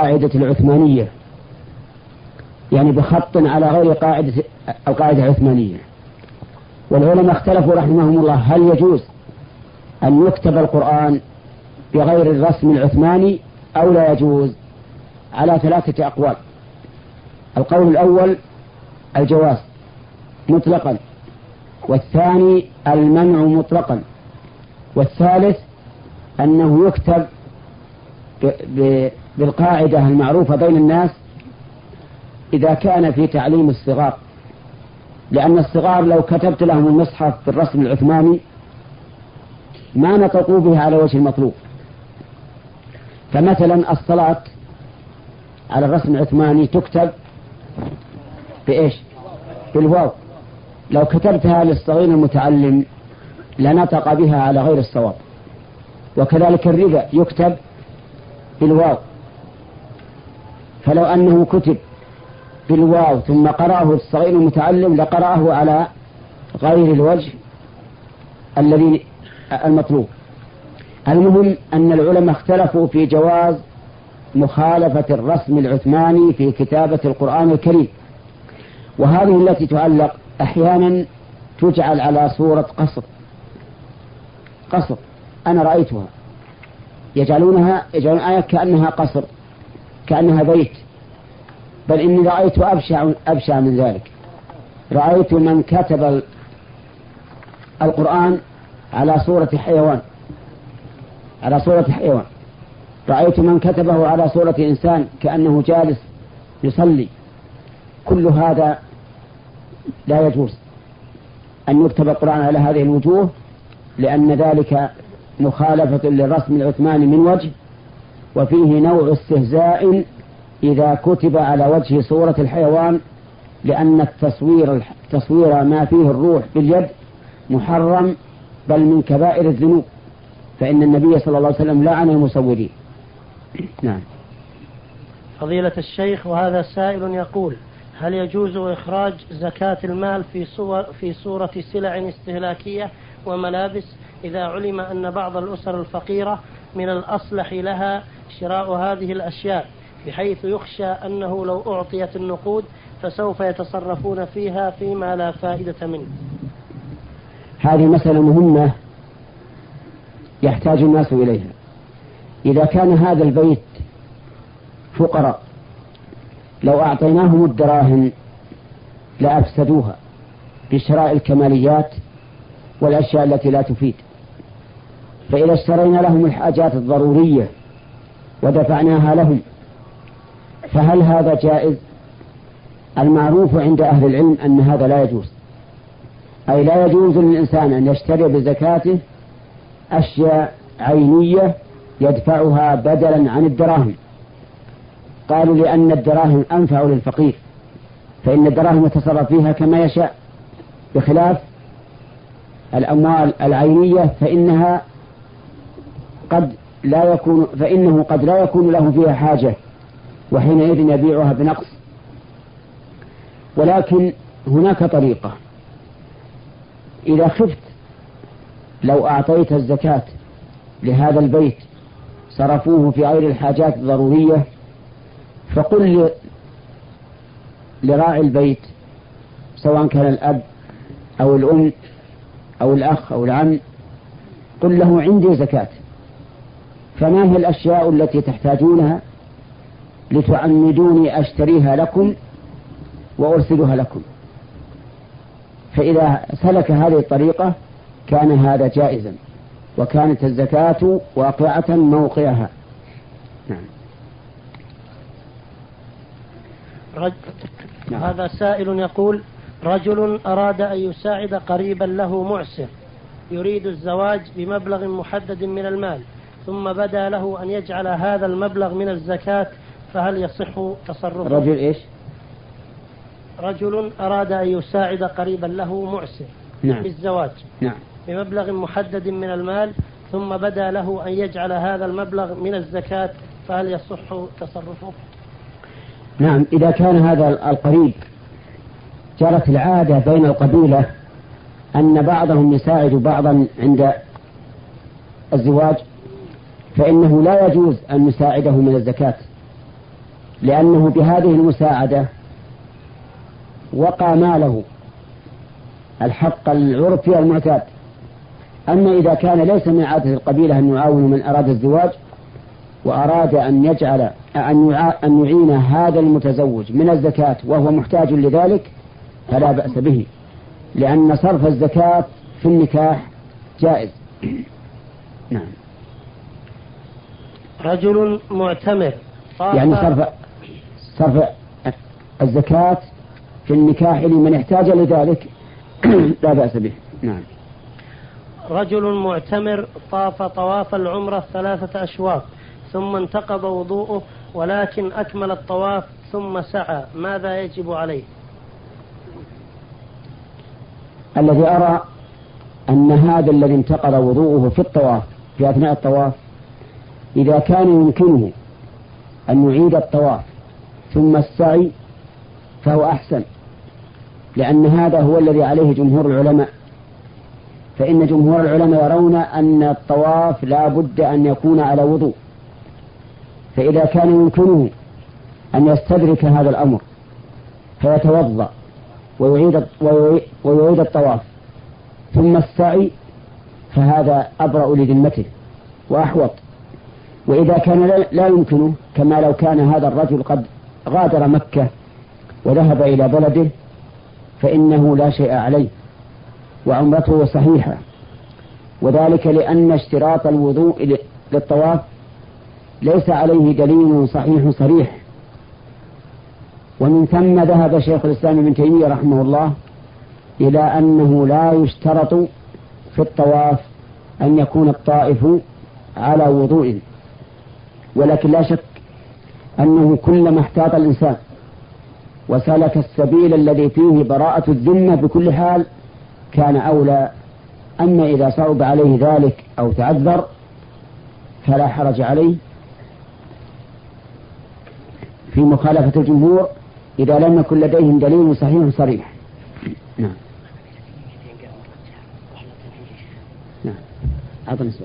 قاعدة العثمانية، يعني بخط على غير قاعدة أو قاعدة عثمانية. والعلماء اختلفوا رحمهم الله هل يجوز أن يكتب القرآن بغير الرسم العثماني أو لا يجوز، على 3 أقوال. القول الأول الجواز مطلقا، والثاني المنع مطلقا، والثالث أنه يكتب بالقاعدة المعروفة بين الناس إذا كان في تعليم الصغار، لأن الصغار لو كتبت لهم المصحف بالرسم العثماني ما نطقوا به على وجه المطلوب. فمثلا الصلاة على الرسم العثماني تكتب بإيش؟ بالواو. لو كتبتها للصغير المتعلم لنطق بها على غير الصواب. وكذلك الربا يكتب بالواو، فلو أنه كتب بالواو ثم قرأه الصغير المتعلم لقرأه على غير الوجه الذي المطلوب. المهم أن العلماء اختلفوا في جواز مخالفة الرسم العثماني في كتابة القرآن الكريم، وهذه التي تعلق أحيانا تجعل على صورة قصر أنا رأيتها، يجعلون آية كأنها قصر، كأنها بيت. بل إني رأيت أبشع من ذلك، رأيت من كتب القرآن على صورة حيوان، رأيت من كتبه على صورة إنسان كأنه جالس يصلي. كل هذا لا يجوز أن يكتب القرآن على هذه الوجوه، لأن ذلك مخالفة للرسم العثماني من وجه، وفيه نوع استهزاء إذا كتب على وجه صورة الحيوان، لأن التصوير ما فيه الروح باليد محرم بل من كبائر الذنوب، فإن النبي صلى الله عليه وسلم لعن المصورين. نعم. فضيلة الشيخ، وهذا سائل يقول: هل يجوز إخراج زكاة المال في صورة سلع استهلاكية وملابس إذا علم أن بعض الأسر الفقيرة من الأصلح لها شراء هذه الأشياء، بحيث يخشى أنه لو أعطيت النقود فسوف يتصرفون فيها فيما لا فائدة منه؟ هذه مسألة مهمة يحتاج الناس إليها. إذا كان هذا البيت فقراء لو أعطيناهم الدراهم لأفسدوها بشراء الكماليات والأشياء التي لا تفيد. فإذا اشترينا لهم الحاجات الضرورية ودفعناها لهم فهل هذا جائز؟ المعروف عند أهل العلم أن هذا لا يجوز، أي لا يجوز للإنسان أن يشتري بزكاته أشياء عينية يدفعها بدلا عن الدراهم. قالوا لأن الدراهم أنفع للفقير، فإن الدراهم يتصرف فيها كما يشاء، بخلاف الأموال العينية فإنه قد لا يكون له فيها حاجة، وحينئذ يبيعها بنقص. ولكن هناك طريقة: إذا خفت لو أعطيت الزكاة لهذا البيت صرفوه في غير الحاجات الضرورية، فقل لراعي البيت سواء كان الأب أو الأم أو الأخ أو العم، قل له عندي زكاة، فما هي الأشياء التي تحتاجونها لتعمدوني أشتريها لكم وأرسلها لكم. فإذا سلك هذه الطريقة كان هذا جائزا، وكانت الزكاة واقعة موقعها. نعم. هذا سائل يقول: رجل أراد أن يساعد قريبا له معسر يريد الزواج بمبلغ محدد من المال، ثم بدا له أن يجعل هذا المبلغ من الزكاة، فهل يصح تصرفه؟ رجل إيش؟ رجل أراد أن يساعد قريبا له معسر بالزواج بمبلغ محدد من المال، ثم بدا له أن يجعل هذا المبلغ من الزكاة، فهل يصح تصرفه؟ نعم. إذا كان هذا القريب جرت العادة بين القبيلة أن بعضهم يساعد بعضا عند الزواج، فإنه لا يجوز أن نساعده من الزكاة، لأنه بهذه المساعدة وقع ماله الحق العرفي المعتاد. أما إذا كان ليس من عادة القبيلة أن يعاون من أراد الزواج وأراد أن يجعل أن يعين هذا المتزوج من الزكاة وهو محتاج لذلك فلا بأس به، لأن صرف الزكاة في النكاح جائز. نعم. رجل معتمر يعني صرف الزكاة في النكاح لمن احتاج لذلك لا بأس به. نعم. رجل معتمر طاف طواف العمرة 3 أشواط ثم انتقض وضوءه ولكن أكمل الطواف ثم سعى، ماذا يجب عليه؟ الذي أرى أن هذا الذي انتقض وضوءه في الطواف في أثناء الطواف إذا كان يمكنه أن يعيد الطواف ثم السعي فهو أحسن، لأن هذا هو الذي عليه جمهور العلماء. فإن جمهور العلماء يرون أن الطواف لا بد أن يكون على وضوء، فإذا كان يمكنه أن يستدرك هذا الأمر فيتوضأ ويعيد الطواف ثم السعي فهذا أبرأ لذمته وأحوط. وإذا كان لا يمكنه، كما لو كان هذا الرجل قد غادر مكة وذهب إلى بلده، فإنه لا شيء عليه وعمرته صحيحة، وذلك لأن اشتراط الوضوء للطواف ليس عليه دليل صحيح صريح. ومن ثم ذهب شيخ الإسلام ابن تيمية رحمه الله إلى أنه لا يشترط في الطواف أن يكون الطائف على وضوء، ولكن لا شك أنه كلما احتاط الإنسان وسلك السبيل الذي فيه براءة الذمة بكل حال كان أولى. أما إذا صعب عليه ذلك أو تعذر فلا حرج عليه في مخالفة الجمهور إذا لم يكن لديهم دليل صحيح صريح. نعم. نعم. أعطني سؤال.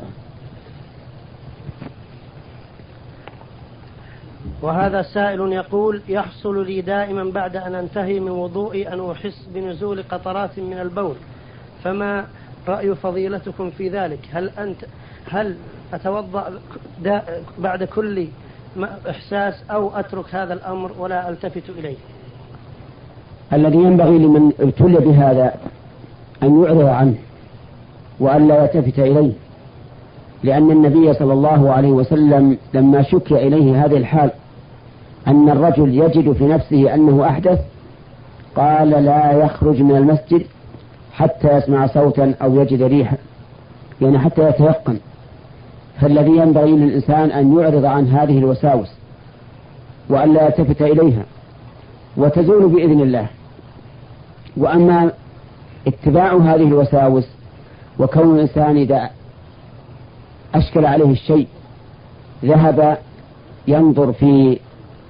وهذا سائل يقول: يحصل لي دائما بعد أن أنتهي من وضوئي أن أحس بنزول قطرات من البول، فما رأي فضيلتكم في ذلك؟ هل أتوضأ بعد كل إحساس أو أترك هذا الأمر ولا ألتفت إليه؟ الذي ينبغي لمن ابتلي بهذا أن يعرض عنه وأن لا يلتفت إليه، لأن النبي صلى الله عليه وسلم لما شكي إليه هذه الحال أن الرجل يجد في نفسه أنه أحدث قال: لا يخرج من المسجد حتى يسمع صوتا أو يجد ريحا، يعني حتى يتيقن. فالذي ينبغي للإنسان أن يعرض عن هذه الوساوس وأن لا يلتفت إليها وتزول بإذن الله. وأما اتباع هذه الوساوس وكون الإنسان إذا أشكل عليه الشيء ذهب ينظر في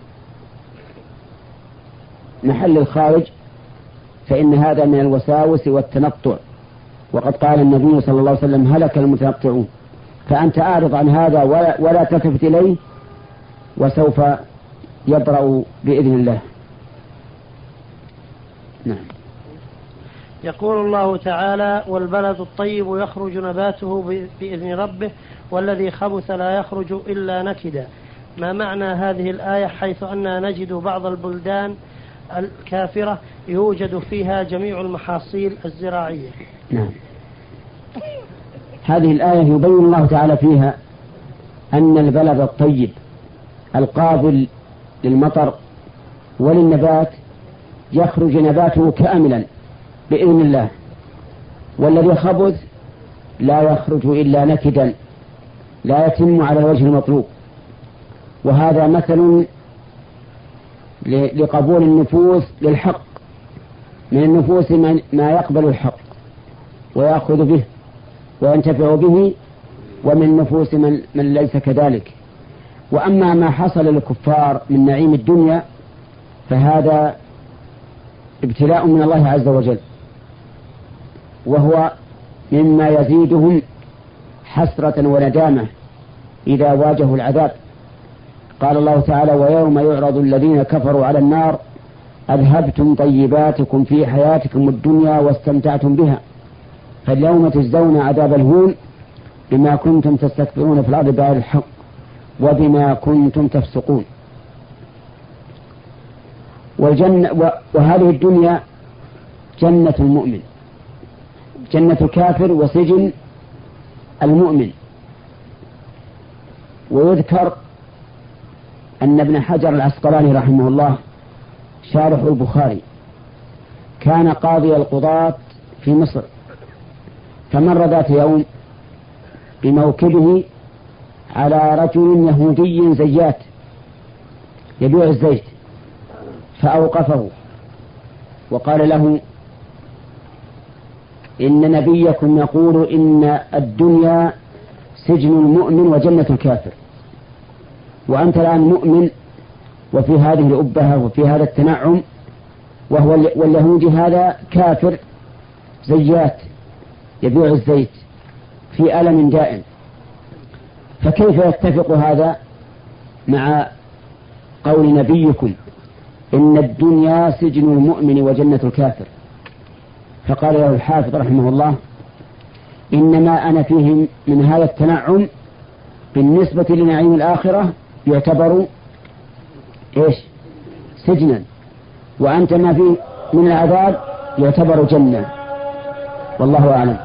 محل الخارج فإن هذا من الوساوس والتنطع، وقد قال النبي صلى الله عليه وسلم: هلك المتنطعون. فأنت أعرض عن هذا ولا تلتفت إليه وسوف يبرأ بإذن الله. نعم. يقول الله تعالى: والبلد الطيب يخرج نباته بإذن ربه والذي خبث لا يخرج إلا نكدا. ما معنى هذه الآية حيث أننا نجد بعض البلدان الكافرة يوجد فيها جميع المحاصيل الزراعية؟ نعم. هذه الآية يبين الله تعالى فيها أن البلد الطيب القابل للمطر وللنبات يخرج نباته كاملا بإذن الله، والذي خبث لا يخرج إلا نكدا لا يتم على الوجه المطلوب. وهذا مثل لقبول النفوس للحق. من النفوس ما يقبل الحق ويأخذ به وينتفع به، ومن النفوس من ليس كذلك. وأما ما حصل للكفار من نعيم الدنيا فهذا ابتلاء من الله عز وجل، وهو مما يزيدهم حسرة وندامة إذا واجهوا العذاب. قال الله تعالى: ويوم يعرض الذين كفروا على النار أذهبتم طيباتكم في حياتكم الدنيا واستمتعتم بها فاليوم تجزون عذاب الهون بما كنتم تستكبرون في الأرض بغير الحق وبما كنتم تفسقون. وهذه الدنيا جنة المؤمن، جنة الكافر وسجن المؤمن. ويذكر أن ابن حجر العسقلاني رحمه الله شارح البخاري كان قاضي القضاة في مصر، فمر ذات يوم بموكبه على رجل يهودي زيات يبيع الزيت، فأوقفه وقال له: إن نبيكم يقول إن الدنيا سجن المؤمن وجنة الكافر، وأنت الآن مؤمن وفي هذه الأبهة وفي هذا التنعم، واليهودي هذا كافر زيات يبيع الزيت في ألم دائم، فكيف يتفق هذا مع قول نبيكم إن الدنيا سجن المؤمن وجنة الكافر؟ فقال له الحافظ رحمه الله: إنما أنا فيه من هذا التنعم بالنسبة لنعيم الآخرة يعتبر سجنا، وأنت ما فيه من العذاب يعتبر جنة. والله أعلم.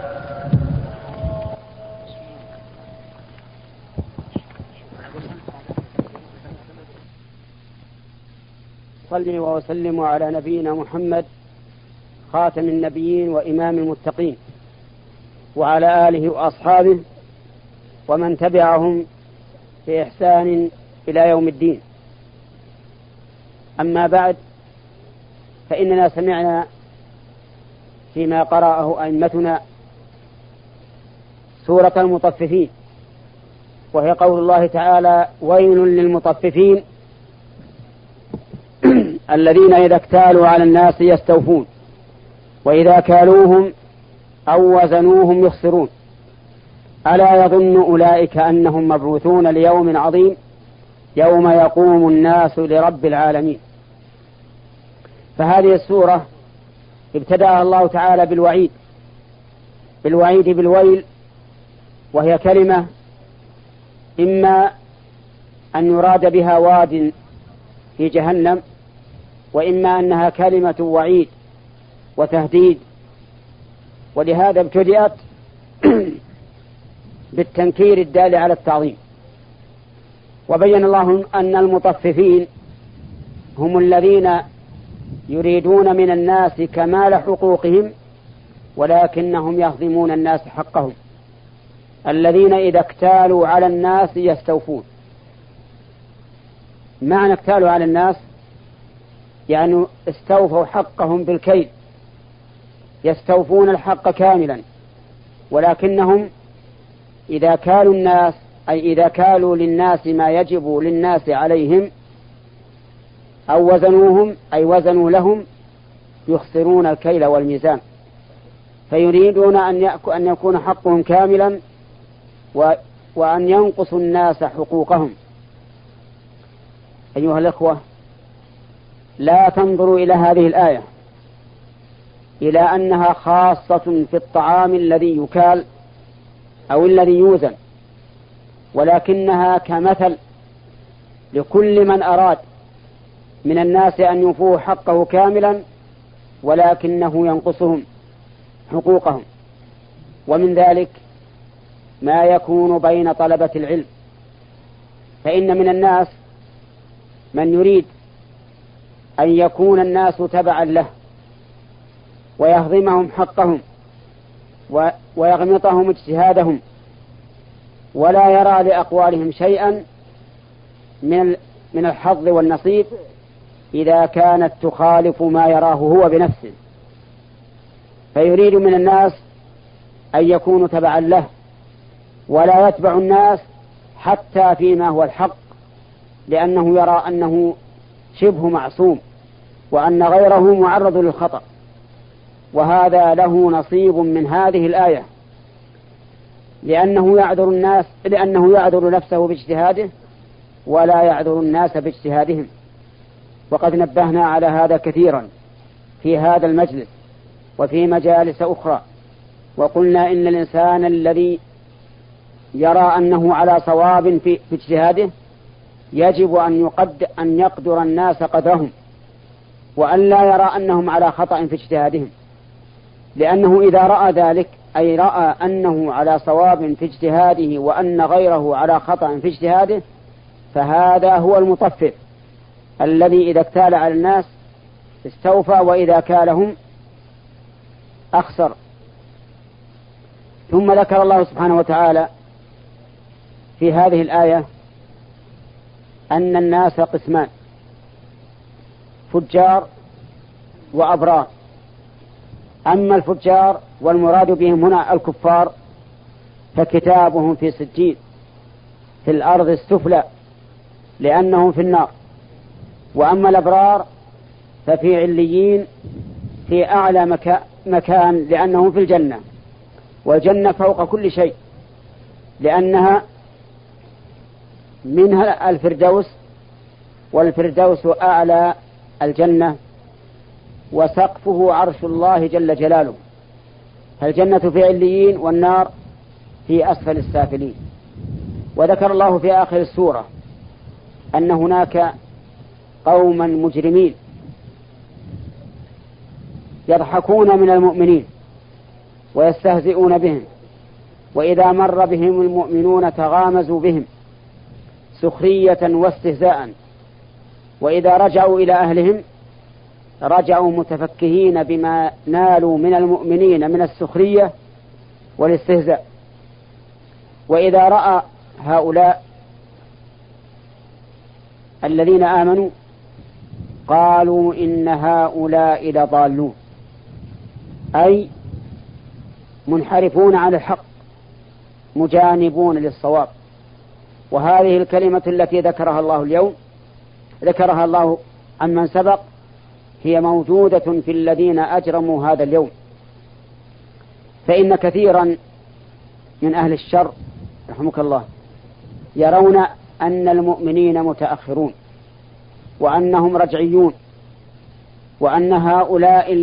صلي وسلم على نبينا محمد خاتم النبيين وإمام المتقين، وعلى آله وأصحابه ومن تبعهم بإحسان إلى يوم الدين. أما بعد، فإننا سمعنا فيما قرأه أئمتنا سورة المطففين، وهي قول الله تعالى: ويل للمطففين الذين إذا اكتالوا على الناس يستوفون وإذا كالوهم أو وزنوهم يخسرون ألا يظن أولئك أنهم مبعوثون ليوم عظيم يوم يقوم الناس لرب العالمين. فهذه السورة ابتدأها الله تعالى بالوعيد بالويل، وهي كلمة إما أن يراد بها واد في جهنم، وإما أنها كلمة وعيد وتهديد، ولهذا ابتدأت بالتنكير الدال على التعظيم. وبين الله أن المطففين هم الذين يريدون من الناس كمال حقوقهم ولكنهم يهضمون الناس حقهم، الذين إذا اكتالوا على الناس يستوفون. معنى اكتالوا على الناس يعني استوفوا حقهم بالكيل، يستوفون الحق كاملا، ولكنهم إذا كالوا الناس أي إذا كالوا للناس ما يجب للناس عليهم أو وزنوهم أي وزنوا لهم يخسرون الكيل والميزان، فيريدون أن يكون حقهم كاملا وأن ينقصوا الناس حقوقهم. أيها الأخوة، لا تنظروا إلى هذه الآية إلى أنها خاصة في الطعام الذي يكال أو الذي يوزن، ولكنها كمثل لكل من أراد من الناس أن يوفوا حقه كاملا ولكنه ينقصهم حقوقهم. ومن ذلك ما يكون بين طلبة العلم، فإن من الناس من يريد أن يكون الناس تبعا له ويهضمهم حقهم ويغمطهم اجتهادهم، ولا يرى لأقوالهم شيئا من الحظ والنصيب إذا كانت تخالف ما يراه هو بنفسه، فيريد من الناس أن يكونوا تبعا له ولا يتبع الناس حتى فيما هو الحق، لأنه يرى أنه شبه معصوم وأن غيره معرض للخطأ. وهذا له نصيب من هذه الآية، لأنه يعذر نفسه باجتهاده ولا يعذر الناس باجتهادهم. وقد نبهنا على هذا كثيرا في هذا المجلس وفي مجالس أخرى، وقلنا إن الإنسان الذي يرى أنه على صواب في اجتهاده يجب أن يقدر الناس قدرهم، وأن لا يرى أنهم على خطأ في اجتهادهم، لأنه إذا رأى ذلك أي رأى أنه على صواب في اجتهاده وأن غيره على خطأ في اجتهاده، فهذا هو المطفف الذي إذا اكتال على الناس استوفى وإذا كالهم أخسر. ثم ذكر الله سبحانه وتعالى في هذه الآية أن الناس قسمان: فجار وأبرار. أما الفجار والمراد بهم هنا الكفار فكتابهم في سجين في الأرض السفلى لأنهم في النار، وأما الأبرار ففي عليين في أعلى مكان لأنهم في الجنة، والجنة فوق كل شيء لأنها منها الفردوس، والفردوس أعلى الجنة وسقفه عرش الله جل جلاله، فالجنة في عليين والنار في أسفل السافلين. وذكر الله في آخر السورة أن هناك قوما مجرمين يضحكون من المؤمنين ويستهزئون بهم، وإذا مر بهم المؤمنون تغامزوا بهم سخرية واستهزاء، وإذا رجعوا إلى أهلهم رجعوا متفكهين بما نالوا من المؤمنين من السخرية والاستهزاء. وإذا رأى هؤلاء الذين آمنوا قالوا إن هؤلاء لضالون، أي منحرفون عن الحق مجانبون للصواب. وهذه الكلمة التي ذكرها الله اليوم ذكرها الله عمن سبق هي موجودة في الذين أجرموا هذا اليوم. فإن كثيرا من أهل الشر رحمك الله يرون أن المؤمنين متأخرون وأنهم رجعيون، وأن هؤلاء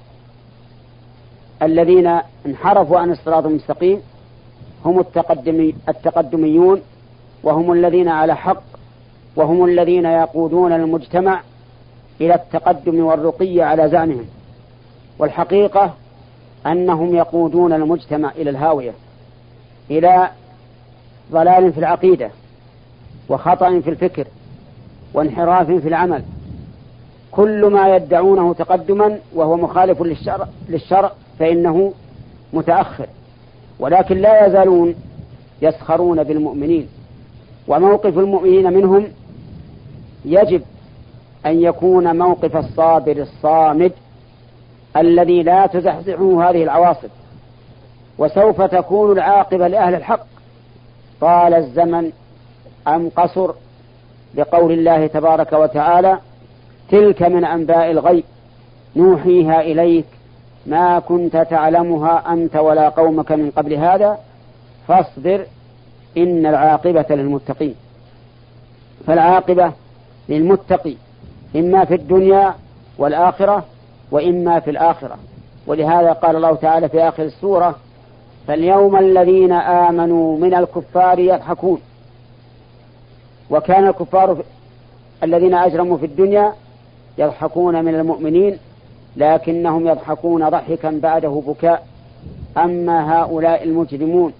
الذين انحرفوا عن الصراط المستقيم هم التقدميون، وهم الذين على حق، وهم الذين يقودون المجتمع إلى التقدم والرقي على زعمهم. والحقيقة أنهم يقودون المجتمع إلى الهاوية، إلى ضلال في العقيدة وخطأ في الفكر وانحراف في العمل. كل ما يدعونه تقدما وهو مخالف للشرع فإنه متأخر، ولكن لا يزالون يسخرون بالمؤمنين. وموقف المؤمنين منهم يجب أن يكون موقف الصابر الصامد الذي لا تزحزحه هذه العواصف، وسوف تكون العاقبة لأهل الحق طال الزمن أم قصر، لقول الله تبارك وتعالى: تلك من أنباء الغيب نوحيها إليك ما كنت تعلمها أنت ولا قومك من قبل هذا فاصبر إن العاقبة للمتقين. فالعاقبة للمتقي إما في الدنيا والآخرة وإما في الآخرة. ولهذا قال الله تعالى في آخر السورة: فاليوم الذين آمنوا من الكفار يضحكون. وكان الكفار الذين أجرموا في الدنيا يضحكون من المؤمنين لكنهم يضحكون ضحكا بعده بكاء. أما هؤلاء المجرمون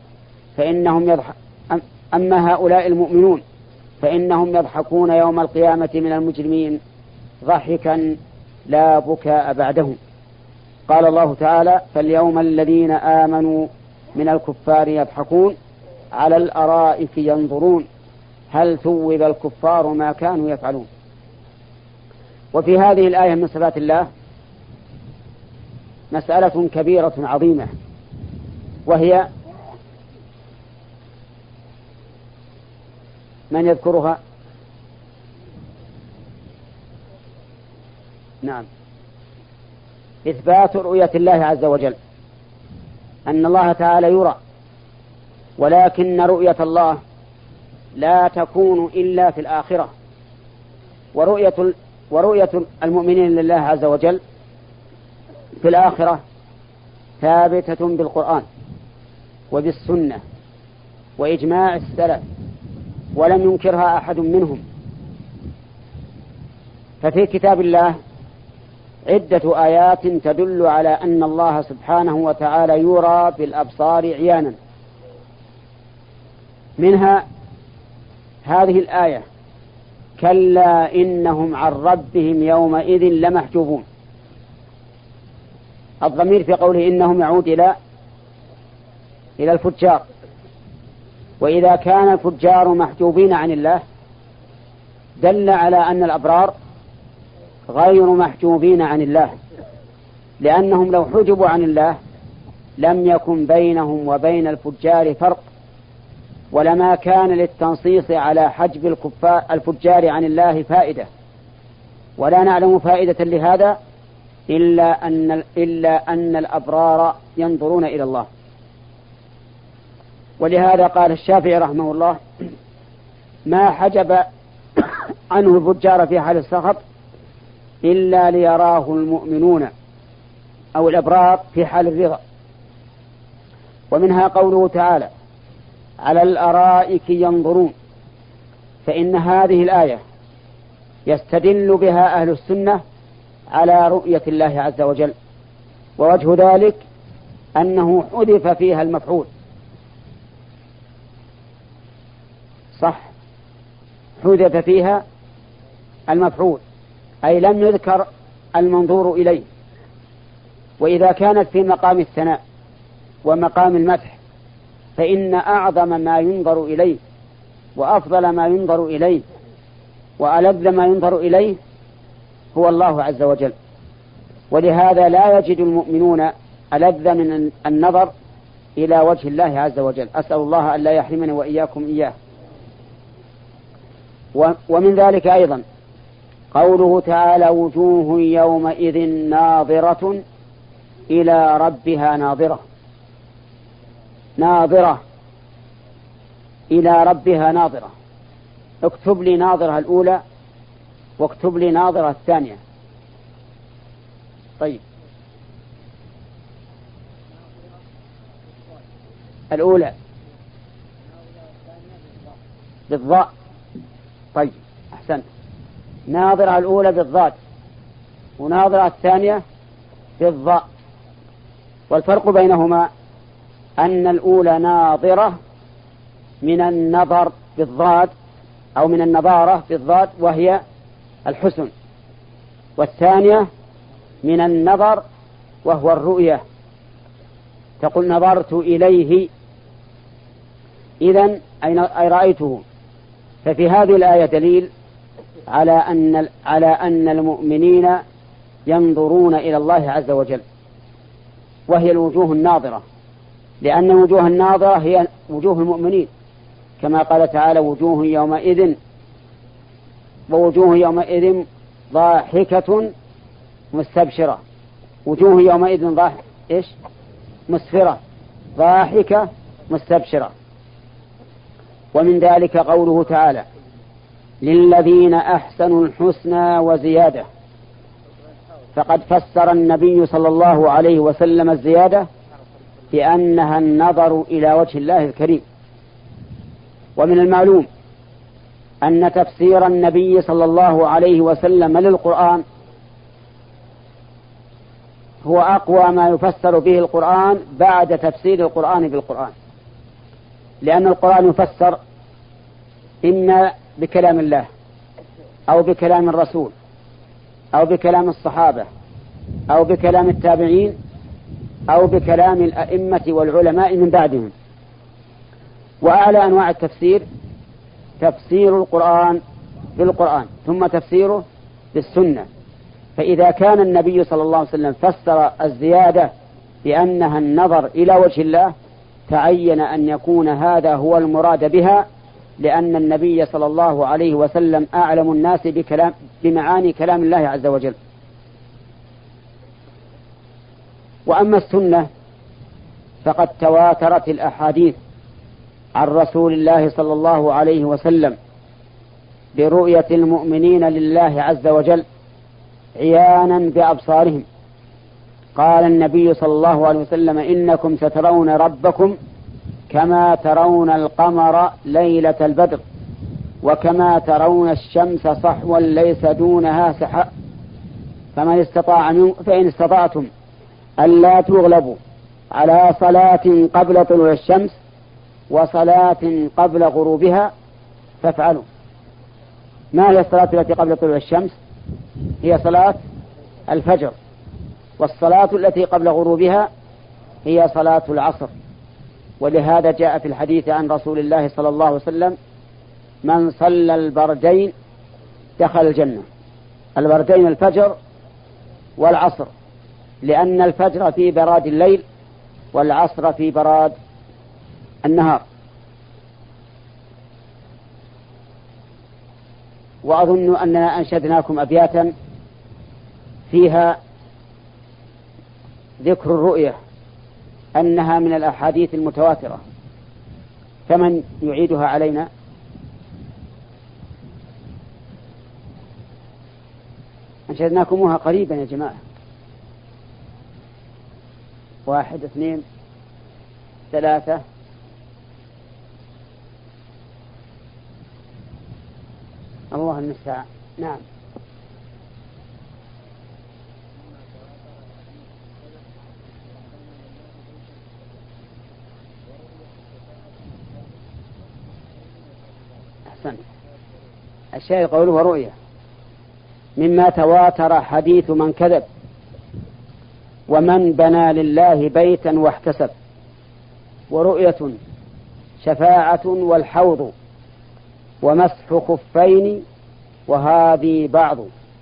أما هؤلاء المؤمنون فإنهم يضحكون يوم القيامة من المجرمين ضحكا لا بكاء بعده. قال الله تعالى: فاليوم الذين آمنوا من الكفار يضحكون على الأرائك ينظرون هل ثوب الكفار ما كانوا يفعلون. وفي هذه الآية من صفات الله مسألة كبيرة عظيمة، وهي من يذكرها؟ نعم، إثبات رؤية الله عز وجل، أن الله تعالى يرى، ولكن رؤية الله لا تكون إلا في الآخرة، ورؤية المؤمنين لله عز وجل في الآخرة ثابتة بالقرآن وبالسنة وإجماع السلف، ولم ينكرها أحد منهم. ففي كتاب الله عدة آيات تدل على أن الله سبحانه وتعالى يرى بالأبصار عيانا، منها هذه الآية: كلا إنهم عن ربهم يومئذ لمحجوبون. الضمير في قوله إنهم يعود إلى الفجار، وإذا كان الفجار محجوبين عن الله دل على أن الأبرار غير محجوبين عن الله، لأنهم لو حجبوا عن الله لم يكن بينهم وبين الفجار فرق، ولما كان للتنصيص على حجب الفجار عن الله فائدة، ولا نعلم فائدة لهذا إلا أن الأبرار ينظرون إلى الله. ولهذا قال الشافعي رحمه الله: ما حجب عنه الفجار في حال السخط إلا ليراه المؤمنون أو الأبرار في حال الرضا. ومنها قوله تعالى: على الأرائك ينظرون. فإن هذه الآية يستدل بها أهل السنة على رؤية الله عز وجل، ووجه ذلك أنه حذف فيها المفعول. صح، حذف فيها المفعول، أي لم يذكر المنظور إليه. وإذا كانت في مقام الثناء ومقام المدح فإن أعظم ما ينظر إليه وأفضل ما ينظر إليه وألذ ما ينظر إليه هو الله عز وجل. ولهذا لا يجد المؤمنون ألذ من النظر إلى وجه الله عز وجل. أسأل الله أن لا يحرمني وإياكم إياه. ومن ذلك أيضا قوله تعالى: وجوه يومئذ ناظرة إلى ربها ناظرة. ناظرة إلى ربها ناظرة. اكتب لي ناظرة الأولى واكتب لي ناظرة الثانية. طيب، الأولى بالضاء. طيب، أحسنت. ناظرة الأولى بالضاد وناظرة الثانية بالضاء. والفرق بينهما أن الأولى ناظرة من النظر بالضاد أو من النظارة بالضاد وهي الحسن، والثانية من النظر وهو الرؤية. تقول نظرت إليه، إذن أي رأيته. ففي هذه الآية دليل على أن المؤمنين ينظرون إلى الله عز وجل، وهي الوجوه الناظرة، لأن الوجوه الناظرة هي وجوه المؤمنين، كما قال تعالى: وجوه يومئذ ضاحكة مستبشرة. وجوه يومئذ مسفرة ضاحكة مستبشرة. ومن ذلك قوله تعالى: للذين أحسنوا الحسنى وزيادة. فقد فسر النبي صلى الله عليه وسلم الزيادة بأنها النظر إلى وجه الله الكريم. ومن المعلوم أن تفسير النبي صلى الله عليه وسلم للقرآن هو أقوى ما يفسر به القرآن بعد تفسير القرآن بالقرآن، لأن القرآن يفسر إما بكلام الله أو بكلام الرسول أو بكلام الصحابة أو بكلام التابعين أو بكلام الأئمة والعلماء من بعدهم. وأعلى أنواع التفسير تفسير القرآن بالقرآن ثم تفسيره بالسنة. فإذا كان النبي صلى الله عليه وسلم فسر الزيادة بأنها النظر إلى وجه الله تعين أن يكون هذا هو المراد بها، لأن النبي صلى الله عليه وسلم أعلم الناس بمعاني كلام الله عز وجل. وأما السنة فقد تواترت الأحاديث عن رسول الله صلى الله عليه وسلم برؤية المؤمنين لله عز وجل عيانا بأبصارهم. قال النبي صلى الله عليه وسلم: إنكم سترون ربكم كما ترون القمر ليلة البدر وكما ترون الشمس صحوا ليس دونها سحاب، فإن استطعتم ألا تغلبوا على صلاة قبل طلوع الشمس وصلاة قبل غروبها فافعلوا. ما هي الصلاة التي قبل طلوع الشمس؟ هي صلاة الفجر، والصلاة التي قبل غروبها هي صلاة العصر. ولهذا جاء في الحديث عن رسول الله صلى الله عليه وسلم: من صلى البردين دخل الجنة. البردين الفجر والعصر، لأن الفجر في براد الليل والعصر في براد النهار. وأظن أننا أنشدناكم أبياتا فيها ذكر الرؤية أنها من الأحاديث المتواترة، فمن يعيدها علينا؟ أنشدناكموها قريبا يا جماعة. 1 2 3 الله المستعان. نعم. أحسن. الشيء قوله رؤية مما تواتر حديث من كذب ومن بنى لله بيتا واحتسب، ورؤية شفاعة والحوض ومسح خفين وهذه بعض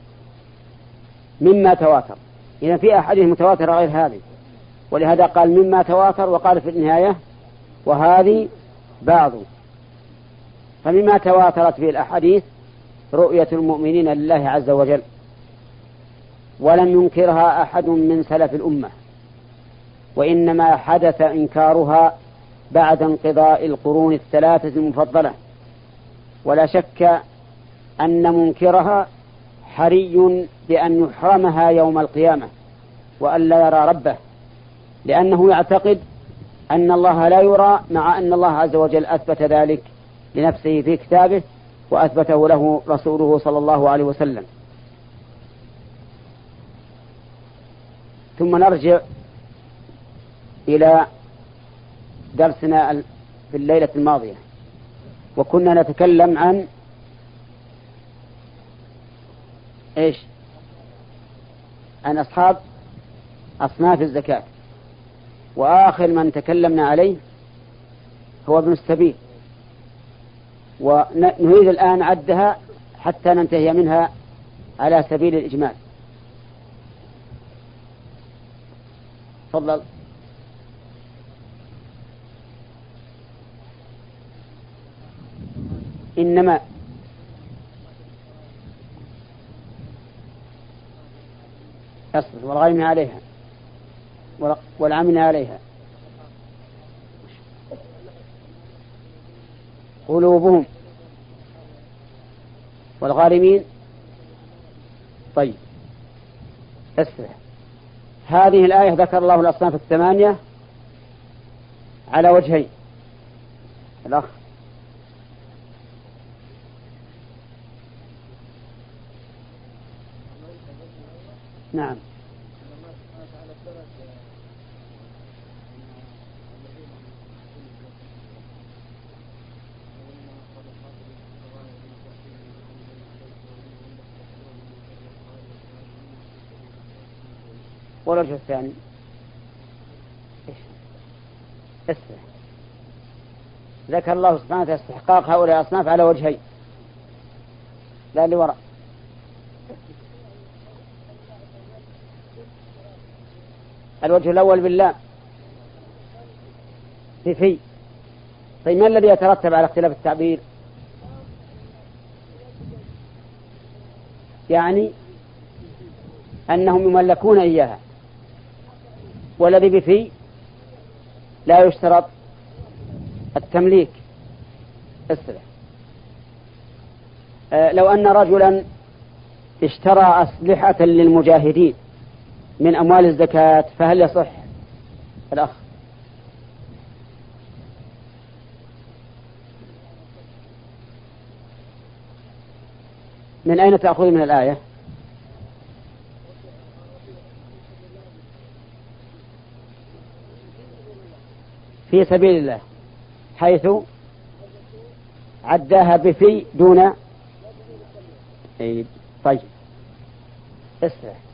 مما تواتر. إذا في أحاديث متواترة غير هذه، ولهذا قال مما تواتر، وقال في النهاية وهذه بعض. فمما تواترت به الأحاديث رؤية المؤمنين لله عز وجل، ولم ينكرها أحد من سلف الأمة، وإنما حدث إنكارها بعد انقضاء القرون الثلاثة المفضلة. ولا شك أن منكرها حري بأن يحرمها يوم القيامة وأن لا يرى ربه، لأنه يعتقد أن الله لا يرى، مع أن الله عز وجل أثبت ذلك لنفسه في كتابه وأثبته له رسوله صلى الله عليه وسلم. ثم نرجع إلى درسنا في الليلة الماضية، وكنا نتكلم عن إيش؟ عن أصناف الزكاة، وآخر من تكلمنا عليه هو ابن السبيل، ونريد الآن عدها حتى ننتهي منها على سبيل الإجمال. تفضل. إنما أصبر والغارمين عليها والعاملين عليها قلوبهم والغارمين. طيب اسمع، هذه الآية ذكر الله الأصناف الثمانية على وجهين. الأخ نعم. والوجه الثاني اسمع، ذكر الله سبحانه وتعالى استحقاق هؤلاء الأصناف على وجهين، لا اللي وراء. الوجه الأول بالله في. طيب ما الذي يترتب على اختلاف التعبير؟ يعني أنهم يملكون إياها، والذي بفي لا يشترط التمليك، اسرع. لو أن رجلا اشترى أسلحة للمجاهدين من أموال الزكاة فهل يصح؟ الأخ. من أين تأخذ من الآية؟ في سبيل الله، حيث عداها بفي دون. طيب اسرع.